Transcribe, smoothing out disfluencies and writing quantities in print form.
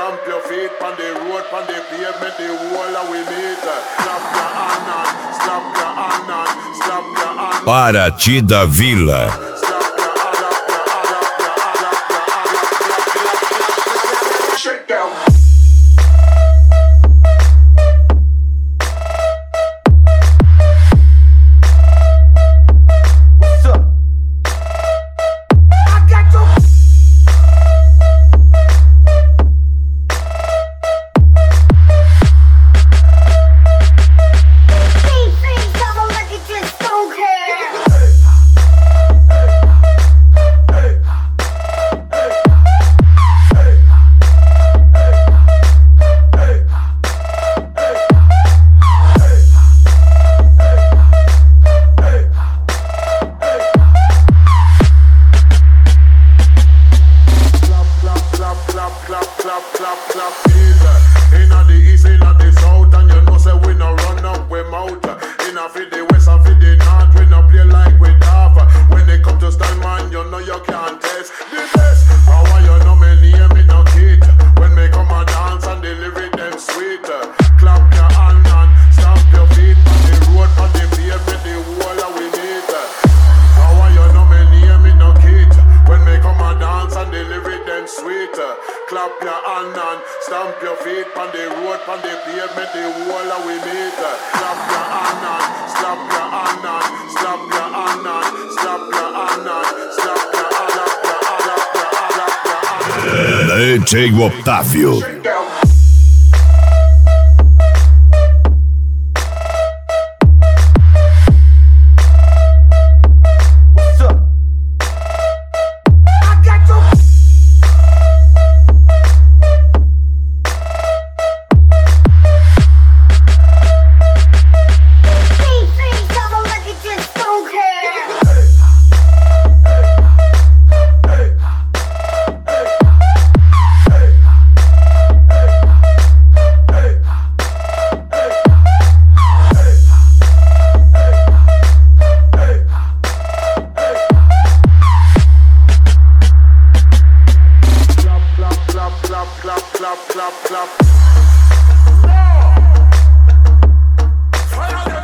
stamp your feet on the road, on the pavement, the wall we meet. Slap your hand on, slap your hand on, slap your hand on. Paraty da Vila. Shake down. Clap your hand and stamp your feet on the road, on the pavement, the wall we meet. Clap your hand and slap your hand and slap your hand and slap your hand and slap your hand. DJ Otávio. Clap. Fire